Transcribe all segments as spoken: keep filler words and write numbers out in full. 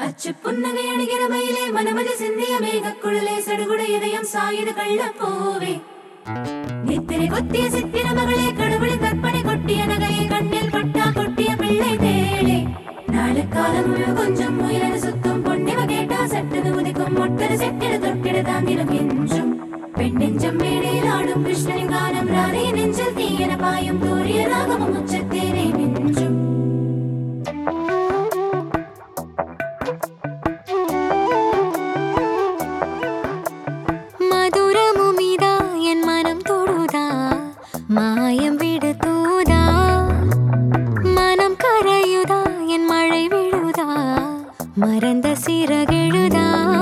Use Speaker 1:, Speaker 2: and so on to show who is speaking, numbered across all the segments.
Speaker 1: அச்சு புன்னகை அணிகிற மயிலே மனமதி சிந்திய மேகக்குழலே சடுகுட இதயம் சாயுது கள்ளப்பூவே நித்திரை கொத்திய சித்திர மகளே கடவுளின் கற்பனை கொட்டிய நகையை கண்ணில் பட்டா கொட்டிய பிள்ளை தேளே நாலு காலம் கொஞ்சம் முயலன சுத்தும் பொன்னிவ கேட்டா சட்டது உதிக்கும் மொட்டது செட்டிட தொட்டிட தாந்திரம் என்றும் பெண் நெஞ்சம் மேடையில் ஆடும் கிருஷ்ணனின் கானம் ராணி நெஞ்சில் தீயன பாயும் தூரிய ராகமும் உச்சத்தேனே நெஞ்சும்
Speaker 2: மாயம் விடு தூதா மனம் கரையுதா என் மழை விழுதா மறந்த சிறகெழுதா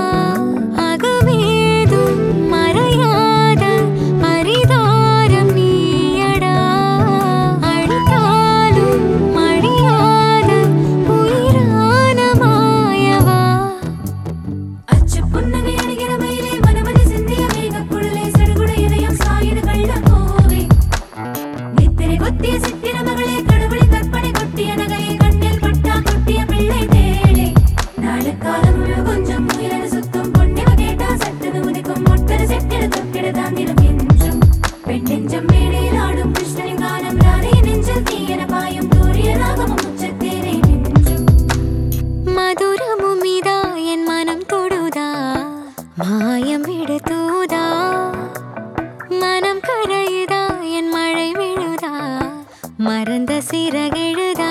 Speaker 2: அகமேதும் மறையாத பரிதாரம் நீயடா அழித்தாலும் மழியாத உயிரான மாயவா
Speaker 1: அச்சு புன்னகை அணிகிற மயிலே மனமதி சிந்திய மேகக்குழலே சடுகுட இதயம் சாயுது கள்ளப்பூவே நித்திரை கொத்திய சித்திர மகளே கடவுளின் கற்பனை கொட்டிய நகையை கண்ணில் பட்டா கொட்டிய பிள்ளை தேளே நாலு காலம் கொஞ்சம் முயலன சுத்தும் பொன்னிவ கேட்டா சட்டது உதிக்கும் மொட்டது செட்டிட தொட்டிட தாந்திரம் என்றும் பெண் நெஞ்சம் மேடையில் ஆடும் கிருஷ்ணனின் கானம் ராணி நெஞ்சில் தீயன பாயும் தூரிய ராகமும் உச்சத்தேனே நெஞ்சும்
Speaker 2: மதுரமும் இதா என் மனம் தொடுதா மாயம் விடு தூதா மனம் கரையுதா என் மழை விழுதா மறந்த சிறகெழுதா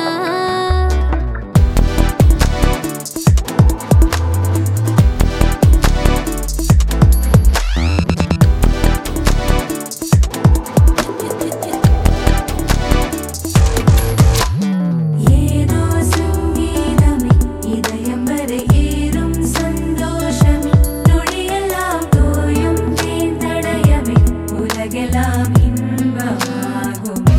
Speaker 1: ஏதோ சங்கீதமே இதயம் வரை ஏறும் சந்தோஷமே நொடியெல்லாம் தோயும் தேந்தடயமே உலகெல்லாம் இன்பமாகுமே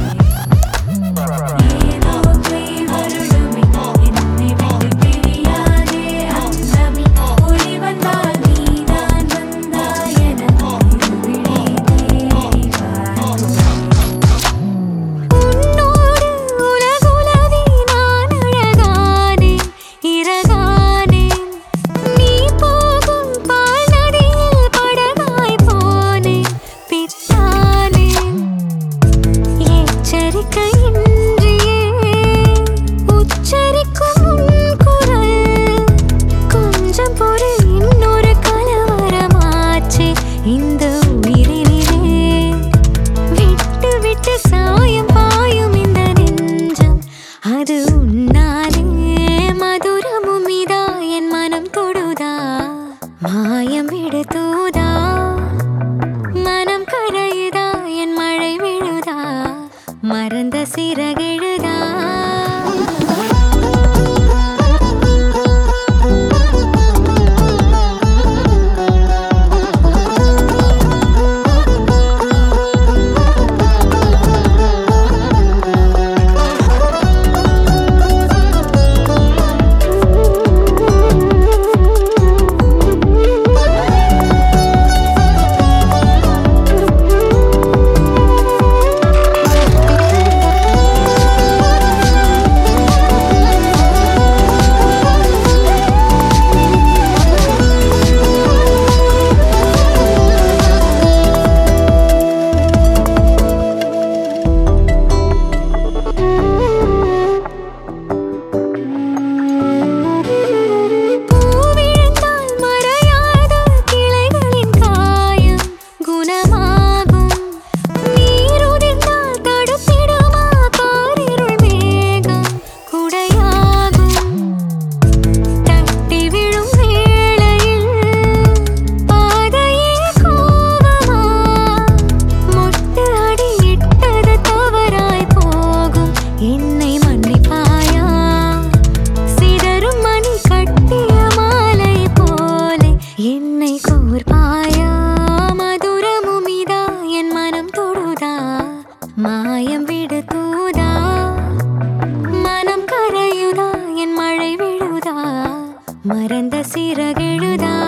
Speaker 1: ஏதோ கை வருடுமே என்னை விட்டு பிரியாதே அந்தமே ஒளி வந்தால் நீதான் வந்தாயென இருவிழி தேடி பார்க்கும்
Speaker 2: உன்னோடு உலகுலவி நான் அழகானேன் இறகானேன் நீ போகும் பால் நதியில் படகாய் போனேன் பித்தானேன் எச்சரிக்கையின்றியே உச்சரிக்கும் உன் குரல் கொஞ்சம் பொறு இன்னொரு கலவரமாச்சே இந்த உயிரினிலே விட்டு விட்டு சாயம் பாயும் இந்த நெஞ்சம் அது உன்னாலே மதுரமும் இதா என் மனம் தொடுதா மாயம் விடு தூதா மனம் கரையுதா என் மழை விழுதா மறந்த சிறகெழுதா பூவிழுந்தால் மறையாத கிளைகளின் காயம் குணமாகும் நீருதிர்ந்தால் தடுத்திடுமா பாரிருள் மேகம் குடையாகும் தட்டி விழும் வேளையில் பாதையே கோவமா மொட்டு அடி இட்டது தவறாய் போகும் என்னை மன்னிப்பாயா சிதறும் மணி கட்டிய மாலை போலே என்னை கோர்ப்பாயா மதுரமும் இதா என் மனம் தொடுதா மாயம் விடு தூதா மனம் கரையுதா என் மழை விழுதா மறந்த சிறகெழுதா